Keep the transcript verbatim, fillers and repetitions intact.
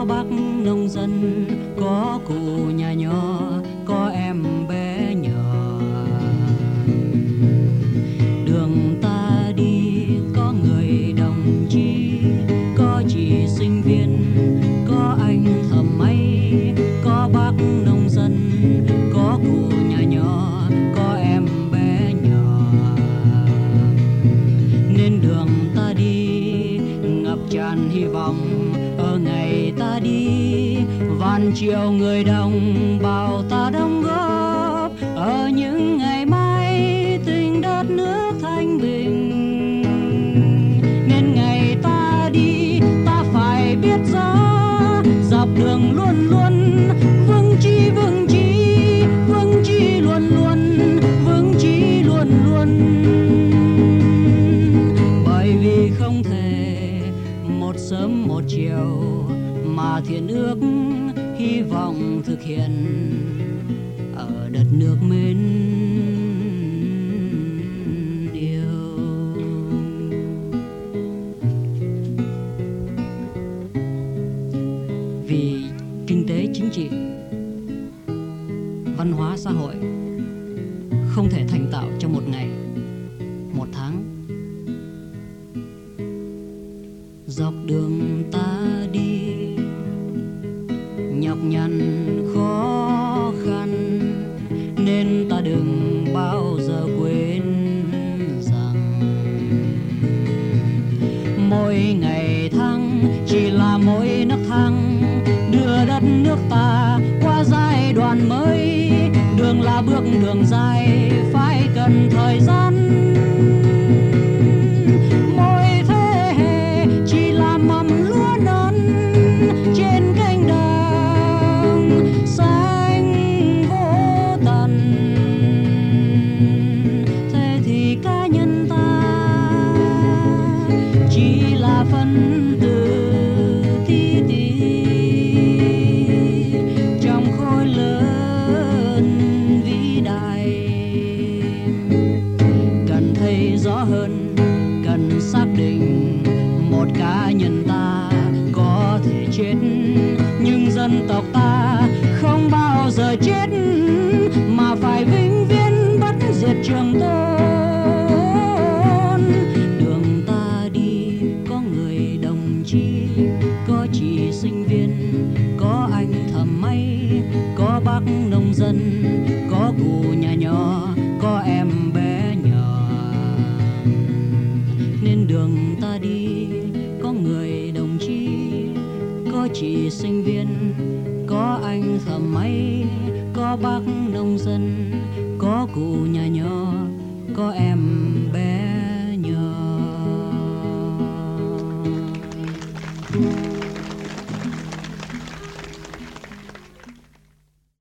có bác nông dân, có cụ nhà nhỏ, có em bé nhỏ. Đường ta đi có người đồng chí, có chị sinh viên, có anh thợ máy, có bác nông dân, có cụ nhà nhỏ, có em bé nhỏ. Nên đường ta đi ngập tràn hy vọng, ở ngày ta đi vạn triệu người đồng bào ta đóng góp, ở những ngày mai tình đất nước thanh bình. Nên ngày ta đi ta phải biết rõ, dọc đường luôn luôn vững chí vững chí, vững chí luôn luôn, vững chí luôn luôn. Bởi vì không thể một sớm một chiều mà thiện ước hy vọng thực hiện ở đất nước mến yêu. Vì kinh tế chính trị, văn hóa xã hội không thể thành tạo trong một ngày, một tháng. Dọc đường ta đi nhọc nhằn khó khăn, nên ta đừng bao giờ quên rằng mỗi ngày tháng chỉ là mỗi nấc thang đưa đất nước ta qua giai đoạn mới. Đường là bước đường dài phải cần thời gian. Hơn cần xác định một cá nhân ta có thể chết, nhưng dân tộc ta không bao giờ chết, mà phải vĩnh viễn bất diệt trường tồn. Đường ta đi có người đồng chí, có chị sinh viên, có anh thợ may, có bác nông dân, có cụ nhà nhỏ, có em bé nhỏ. Nên đường ta đi có người đồng chí, có chị sinh viên, có anh thợ máy, có bác nông dân, có cụ nhà nhỏ, có em bé nhỏ.